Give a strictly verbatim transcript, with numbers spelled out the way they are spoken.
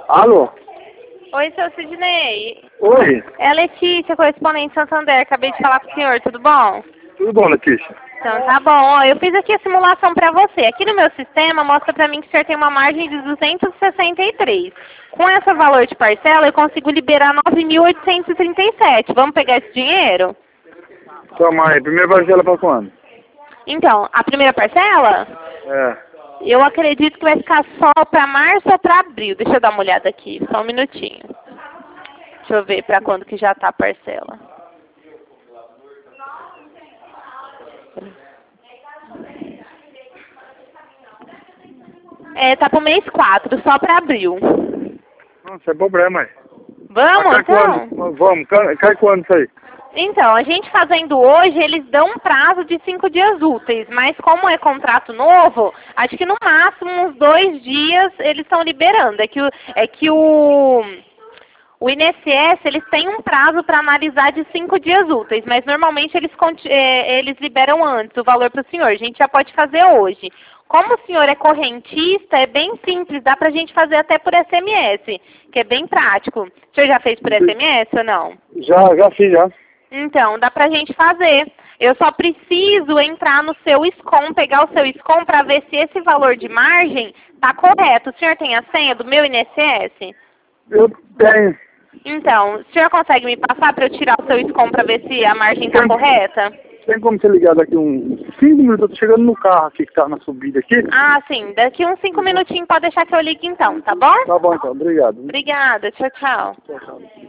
Alô? Oi, seu Sidney. Oi. É a Letícia, correspondente Santander. Acabei de falar com o senhor, tudo bom? Tudo bom, Letícia? Então tá bom. Ó, eu fiz aqui a simulação pra você. Aqui no meu sistema mostra pra mim que o senhor tem uma margem de duzentos e sessenta e três. Com esse valor de parcela eu consigo liberar nove mil oitocentos e trinta e sete. Vamos pegar esse dinheiro? Toma aí, primeira parcela pra quando? Então, a primeira parcela? É. Eu acredito que vai ficar só pra março ou pra abril. Deixa eu dar uma olhada aqui, só um minutinho. Deixa eu ver pra quando que já tá a parcela. É, tá pro mês quatro, só pra abril. Não, sem problema aí. Vamos, Cai então? quando? Vamos, cai, cai quando isso aí? Então, a gente fazendo hoje, eles dão um prazo de cinco dias úteis, mas como é contrato novo, acho que no máximo uns dois dias eles estão liberando. É que o, é que o, o I N S S, eles têm um prazo para analisar de cinco dias úteis, mas normalmente eles, é, eles liberam antes o valor para o senhor. A gente já pode fazer hoje. Como o senhor é correntista, é bem simples, dá pra gente fazer até por S M S, que é bem prático. O senhor já fez por S M S ou não? Já, já fiz, já. Então, dá pra gente fazer. Eu só preciso entrar no seu SCOM, pegar o seu SCOM para ver se esse valor de margem tá correto. O senhor tem a senha do meu I N S S? Eu tenho. Então, o senhor consegue me passar para eu tirar o seu SCOM para ver se a margem tá Tem. correta? Tem como você ligar daqui uns cinco minutos? Eu tô chegando no carro aqui que tá na subida aqui. Ah, sim. Daqui uns cinco minutinhos pode deixar que eu ligue então, tá bom? Tá bom então, obrigado. Obrigada. Tchau, tchau. Tchau, tchau.